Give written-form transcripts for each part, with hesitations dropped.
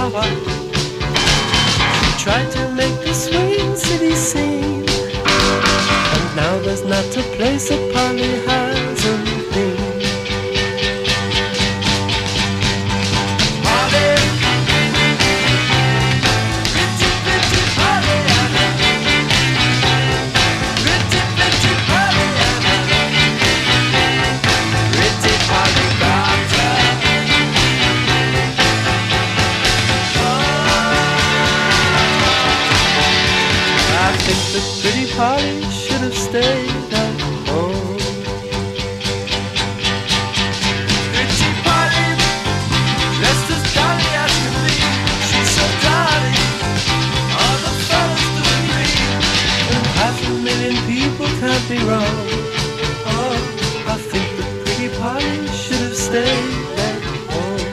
Chihuahua. She tried to make the swing city scene, and now there's not a place that Polly hasn't been. I think the pretty Polly should have stayed at home. Pretty Polly, dressed as jolly as can be. She's so jolly, all the fellas do agree. And 500,000 people can't be wrong. Oh, I think the pretty Polly should have stayed at home.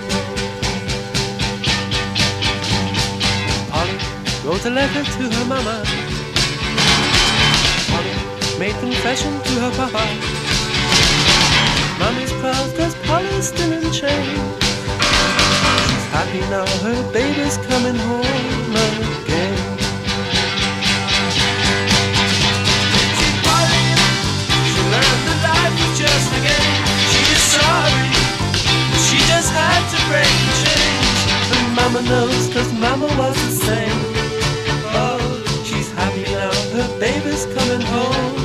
Polly wrote a letter to her mama, made confession to her papa. Mommy's proud cause Polly's still in chains. She's happy now her baby's coming home again. Pretty Polly, she learned that life was just a game. She is sorry, but she just had to break the chains. And Mama knows cause Mama was the same. Oh, she's happy now her baby's coming home.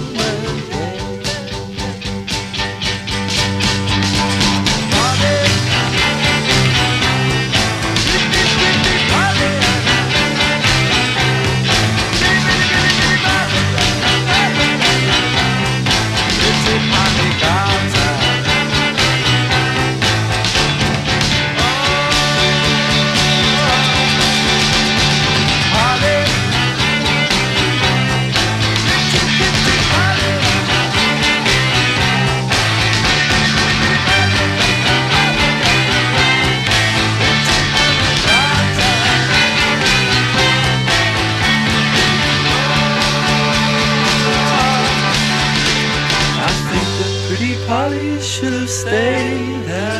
Polly should have stayed.